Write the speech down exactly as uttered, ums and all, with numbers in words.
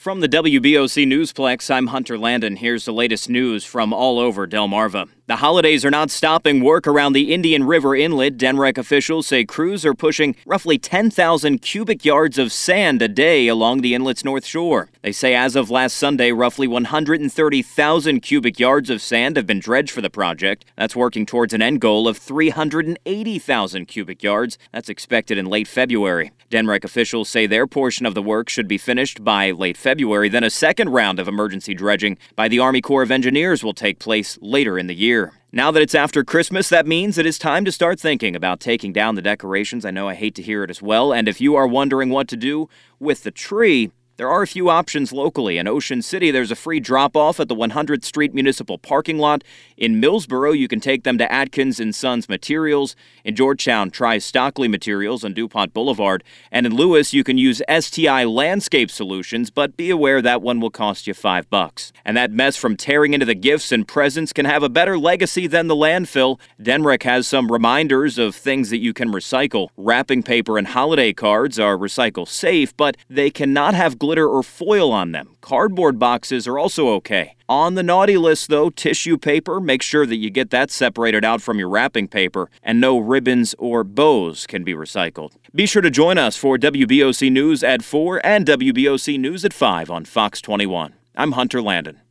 From the W B O C Newsplex, I'm Hunter Landon. Here's the latest news from all over Delmarva. The holidays are not stopping work around the Indian River Inlet. D N R E C officials say crews are pushing roughly ten thousand cubic yards of sand a day along the inlet's north shore. They say as of last Sunday, roughly one hundred thirty thousand cubic yards of sand have been dredged for the project. That's working towards an end goal of three hundred eighty thousand cubic yards. That's expected in late February. D N R E C officials say their portion of the work should be finished by late February. Then a second round of emergency dredging by the Army Corps of Engineers will take place later in the year. Now that it's after Christmas, that means it is time to start thinking about taking down the decorations. I know I hate to hear it as well. And if you are wondering what to do with the tree, there are a few options locally. In Ocean City, there's a free drop-off at the one hundredth Street Municipal Parking Lot. In Millsboro, you can take them to Atkins and Sons Materials. In Georgetown, try Stockley Materials on DuPont Boulevard. And in Lewis, you can use S T I Landscape Solutions, but be aware that one will cost you five bucks. And that mess from tearing into the gifts and presents can have a better legacy than the landfill. D N R E C has some reminders of things that you can recycle. Wrapping paper and holiday cards are recycle safe, but they cannot have glitter or foil on them. Cardboard boxes are also okay. On the naughty list, though, tissue paper. Make sure that you get that separated out from your wrapping paper, and no ribbons or bows can be recycled. Be sure to join us for W B O C News at four and W B O C News at five on Fox twenty-one. I'm Hunter Landon.